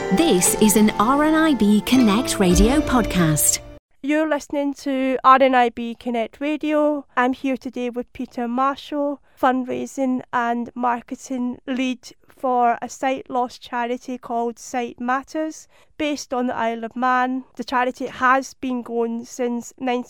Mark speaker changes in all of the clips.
Speaker 1: This is an RNIB Connect Radio podcast.
Speaker 2: You're listening to RNIB Connect Radio. I'm here today with Peter Marshall, fundraising and marketing lead for a sight loss charity called Sight Matters, based on the Isle of Man. The charity has been going since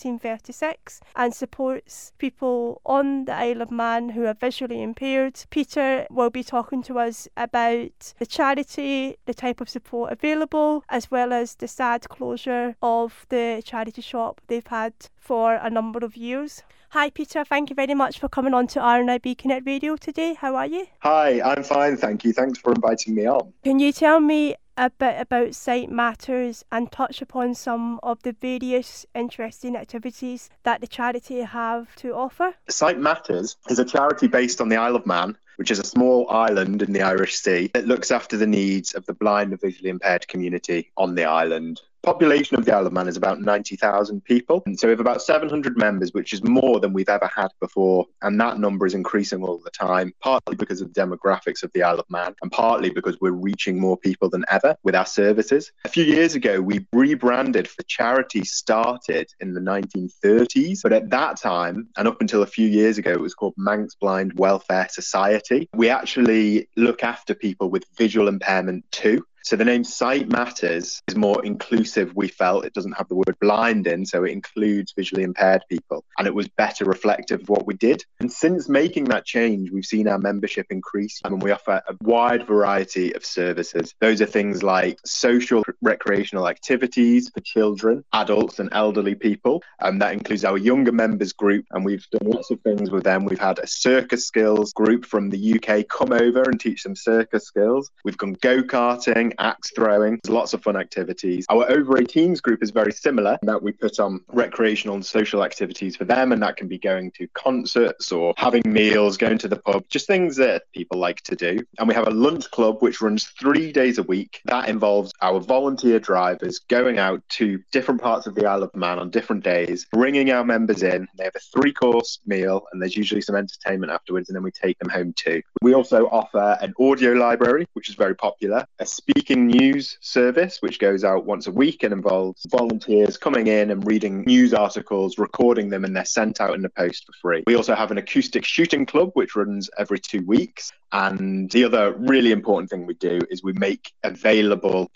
Speaker 2: 1936 and supports people on the Isle of Man who are visually impaired. Peter will be talking to us about the charity, the type of support available, as well as the sad closure of the charity shop they've had for a number of years. Hi Peter, thank you very much for coming on to RNIB Connect Radio today. How are you?
Speaker 3: Hi, I'm fine, thank you. Thanks for inviting me on.
Speaker 2: Can you tell me a bit about Sight Matters and touch upon some of the various interesting activities that the charity have to offer?
Speaker 3: Sight Matters is a charity based on the Isle of Man, which is a small island in the Irish Sea that looks after the needs of the blind and visually impaired community on the island. Population of the Isle of Man is about 90,000 people. And so we have about 700 members, which is more than we've ever had before. And that number is increasing all the time, partly because of the demographics of the Isle of Man and partly because we're reaching more people than ever with our services. A few years ago, we rebranded. The charity started in the 1930s, but at that time, and up until a few years ago, it was called Manx Blind Welfare Society. We actually look after people with visual impairment too. So the name Sight Matters is more inclusive, we felt. It doesn't have the word blind in, so it includes visually impaired people. And it was better reflective of what we did. And since making that change, we've seen our membership increase. And we offer a wide variety of services. Those are things like social recreational activities for children, adults and elderly people. That includes our younger members group. And we've done lots of things with them. We've had a circus skills group from the UK come over and teach them circus skills. We've gone go-karting, axe throwing. There's lots of fun activities. Our over 18s group is very similar in that we put on recreational and social activities for them, and that can be going to concerts or having meals, going to the pub, just things that people like to do. And we have a lunch club which runs 3 days a week. That involves our volunteer drivers going out to different parts of the Isle of Man on different days, bringing our members in. They have a 3-course meal and there's usually some entertainment afterwards, and then we take them home too. We also offer an audio library, which is very popular, a speaking news service, which goes out once a week and involves volunteers coming in and reading news articles, recording them, and they're sent out in the post for free. We also have an acoustic shooting club, which runs every 2 weeks. And the other really important thing we do is we make available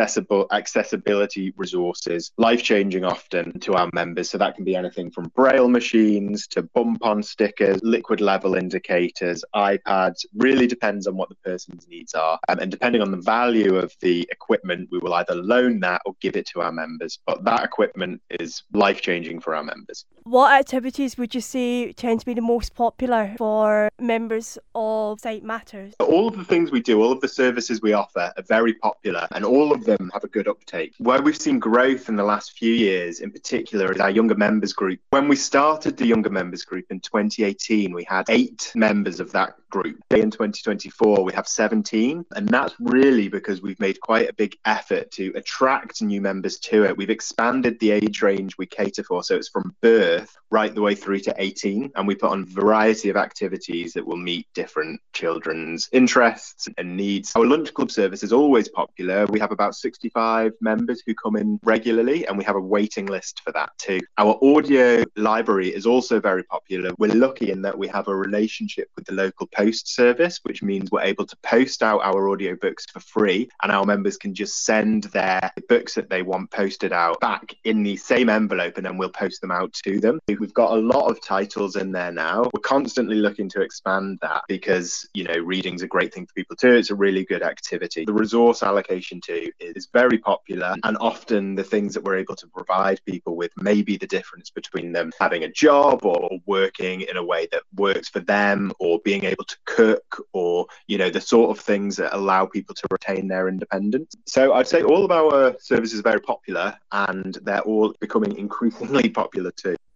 Speaker 3: accessibility resources, life-changing often, to our members. So that can be anything from braille machines to bump-on stickers, liquid level indicators, iPads. Really depends on what the person's needs are. And depending on the value of the equipment, we will either loan that or give it to our members. But that equipment is life-changing for our members.
Speaker 2: What activities would you say tend to be the most popular for members of Sight Matters?
Speaker 3: All of the things we do, all of the services we offer are very popular and all of them have a good uptake. Where we've seen growth in the last few years in particular is our younger members group. When we started the younger members group in 2018, we had 8 members of that group. In 2024, we have 17. And that's really because we've made quite a big effort to attract new members to it. We've expanded the age range we cater for. So it's from birth right the way through to 18. And we put on a variety of activities that will meet different children's interests and needs. Our lunch club service is always popular. We have about 65 members who come in regularly, and we have a waiting list for that too. Our audio library is also very popular. We're lucky in that we have a relationship with the local post service, which means we're able to post out our audio books for free, and our members can just send their books that they want posted out back in the same envelope, and then we'll post them out to them. We've got a lot of titles in there now. We're constantly looking to expand that because, reading's a great thing for people too. It's a really good activity. The resource allocation too is very popular, and often the things that we're able to provide people with may be the difference between them having a job or working in a way that works for them, or being able to cook, or, the sort of things that allow people to retain their independence. So I'd say all of our services are very popular, and they're all becoming increasingly popular too.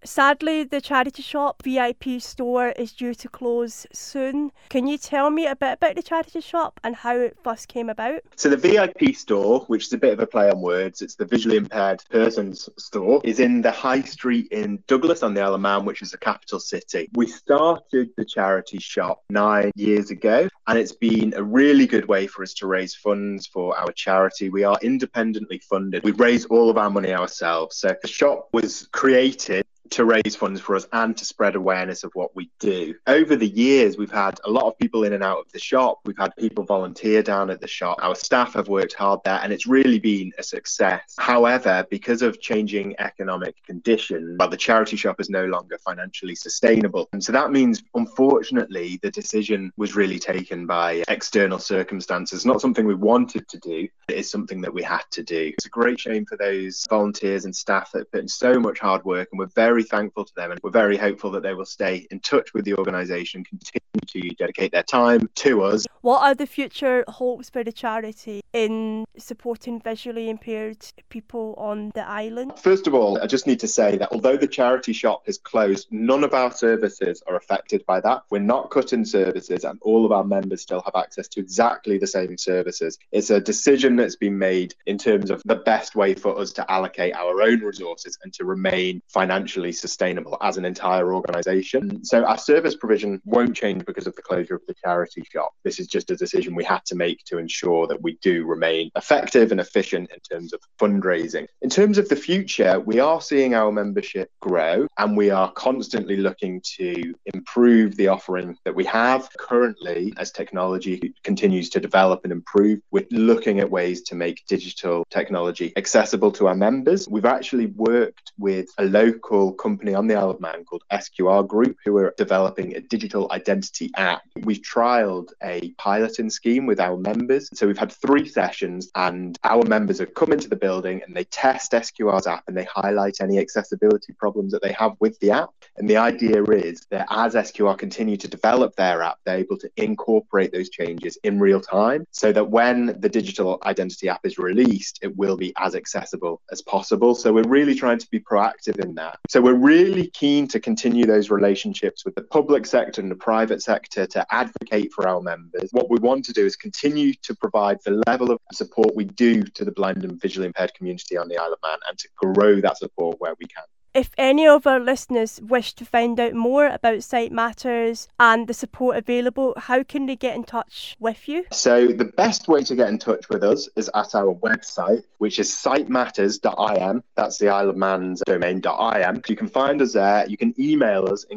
Speaker 2: Sadly, the charity shop VIP store is due to close soon. Can you tell me a bit about the charity shop and how it first came about?
Speaker 3: So the VIP store, which is a bit of a play on words, it's the visually impaired persons store, is in the High Street in Douglas on the Isle of Man, which is the capital city. We started the charity shop 9 years ago, and it's been a really good way for us to raise funds for our charity. We are independently funded. We raise all of our money ourselves. So the shop was created to raise funds for us and to spread awareness of what we do. Over the years, we've had a lot of people in and out of the shop. We've had people volunteer down at the shop. Our staff have worked hard there, and it's really been a success. However, because of changing economic conditions, the charity shop is no longer financially sustainable. And so that means, unfortunately, the decision was really taken by external circumstances. Not something we wanted to do, it is something that we had to do. It's a great shame for those volunteers and staff that have put in so much hard work, and we're very thankful to them, and we're very hopeful that they will stay in touch with the organisation, continue to dedicate their time to us.
Speaker 2: What are the future hopes for the charity in supporting visually impaired people on the island?
Speaker 3: First of all, I just need to say that although the charity shop is closed, none of our services are affected by that. We're not cutting services, and all of our members still have access to exactly the same services. It's a decision that's been made in terms of the best way for us to allocate our own resources and to remain financially sustainable as an entire organisation. So our service provision won't change because of the closure of the charity shop. This is just a decision we had to make to ensure that we do remain effective and efficient in terms of fundraising. In terms of the future, we are seeing our membership grow, and we are constantly looking to improve the offering that we have. Currently, as technology continues to develop and improve, we're looking at ways to make digital technology accessible to our members. We've actually worked with a local company on the Isle of Man called SQR Group, who are developing a digital identity app. We've trialled a piloting scheme with our members. So we've had 3 sessions, and our members have come into the building and they test SQR's app and they highlight any accessibility problems that they have with the app. And the idea is that as SQR continue to develop their app, they're able to incorporate those changes in real time so that when the digital identity app is released, it will be as accessible as possible. So we're really trying to be proactive in that. So we're really keen to continue those relationships with the public sector and the private sector to advocate for our members. What we want to do is continue to provide the level of support we do to the blind and visually impaired community on the Isle of Man, and to grow that support where we can.
Speaker 2: If any of our listeners wish to find out more about Sight Matters and the support available, how can they get in touch with you?
Speaker 3: So the best way to get in touch with us is at our website, which is sightmatters.im. That's the Isle of Man's domain.im. You can find us there. You can email us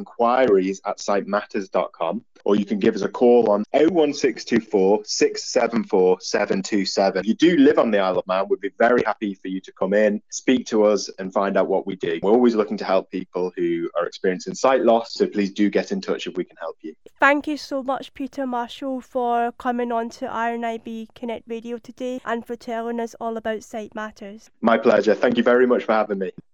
Speaker 3: inquiries@sightmatters.com, or you can give us a call on 01624 674 727. If you do live on the Isle of Man, we'd be very happy for you to come in, speak to us and find out what we do. We're always looking to help people who are experiencing sight loss, so please do get in touch if we can help you.
Speaker 2: Thank you so much, Peter Marshall, for coming on to RNIB Connect Radio today and for telling us all about Sight Matters.
Speaker 3: My pleasure. Thank you very much for having me.